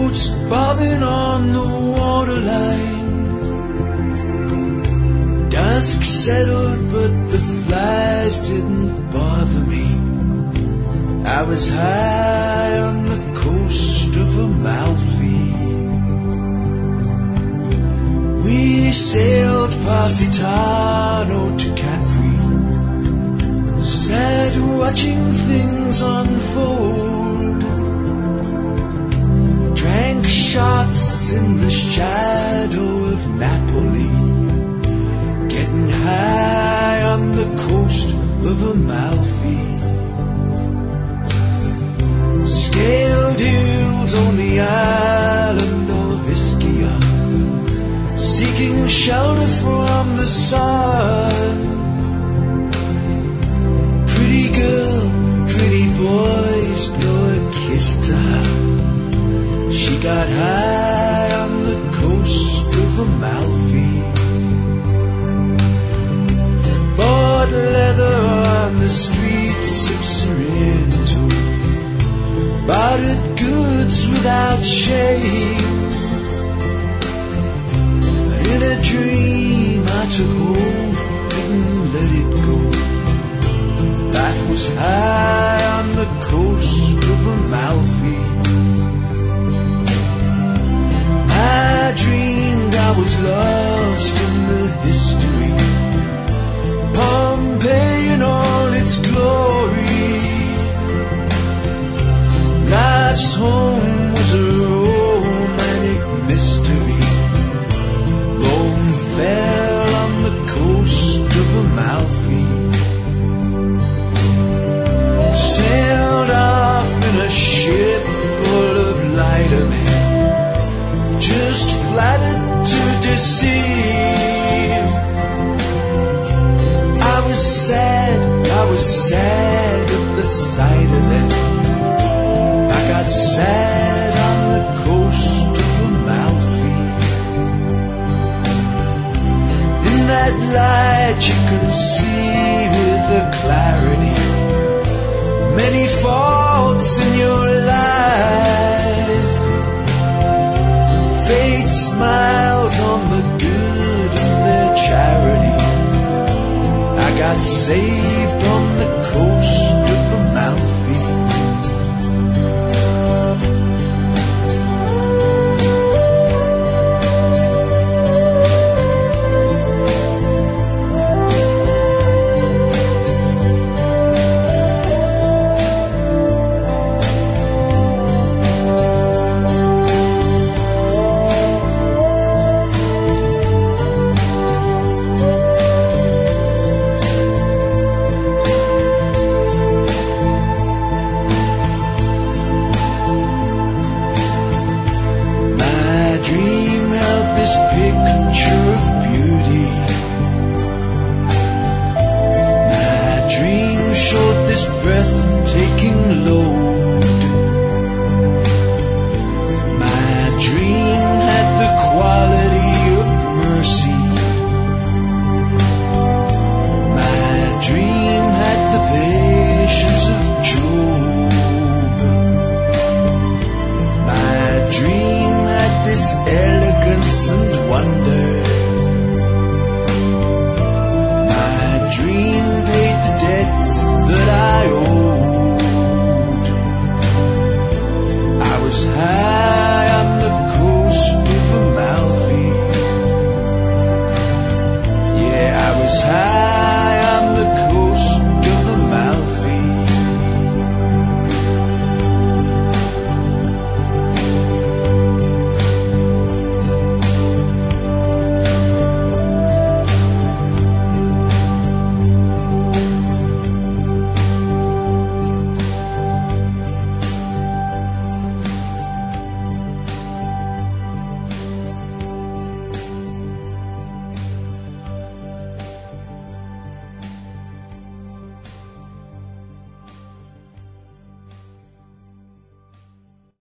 boats bobbing on the waterline. Dusk settled, but the flies didn't bother me. I was high on the coast of Amalfi. We sailed Positano to Capri, sat watching things unfold, drank shots in the shadow of Napoli, getting high on the coast of Amalfi. Scaled hills on the island of Ischia, seeking shelter from the sun. Pretty girl, pretty boys, blow a kiss to her. She got high on the coast of Amalfi. Bought leather on the streets of Sorrento, bought it goods without shame. But in a dream I took hold, didn't let it go. That was high on the coast of Amalfi. I dreamed I was lost in the history, Pompeii in all its glory. Life's home was a romantic mystery. Rome fell on the coast of Amalfi. Sailed off in a ship full of lighter men, just flattered to deceive. I was sad at the sight of them. I got sad on the coast of Amalfi. In that light you can see with a clarity many faults in your life. Fate smiles on the good and their charity. I got saved on the coast of Amalfi. Picture of